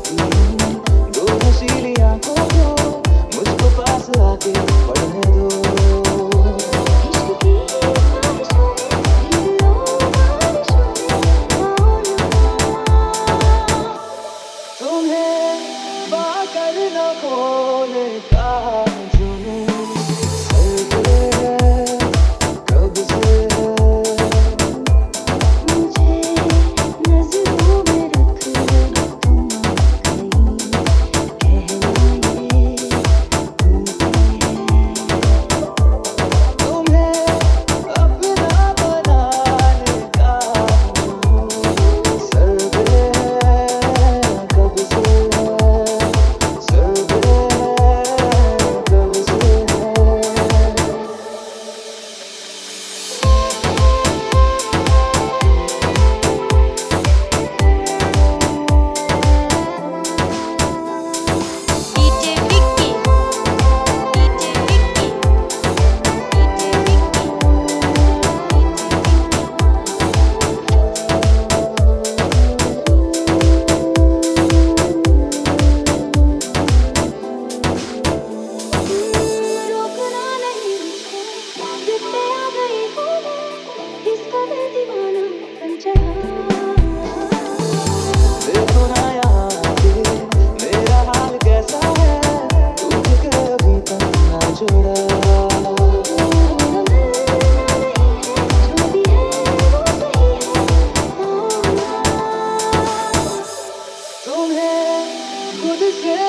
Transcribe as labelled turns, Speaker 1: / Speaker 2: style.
Speaker 1: दो नशीली आंखों को मुझको पास आके पढ़ने दो।
Speaker 2: इश्क की ख्वाहिशों में भीग लो बारिशों में आओ ना।
Speaker 1: तुम्हें पाकर न खोले कहा तूने, सर पे है कब से है।
Speaker 2: मुझे नजरों में रख लो तुम कहीं कहना ये
Speaker 1: तुम्हें अपना बनाने का जुनून सर पे है कब से है, सर पे है कब से है।
Speaker 2: DJ Vicky DJ Vicky DJ Vicky रोकना नहीं मुझको फिर पे आ गई हूँ मैं इस कदर दीवाना बन चढ़ा।
Speaker 1: देखो ना यहाँ आके मेरा हाल कैसा है, तुझे कभी तक ना छोड़ा। तुम्हें खुद से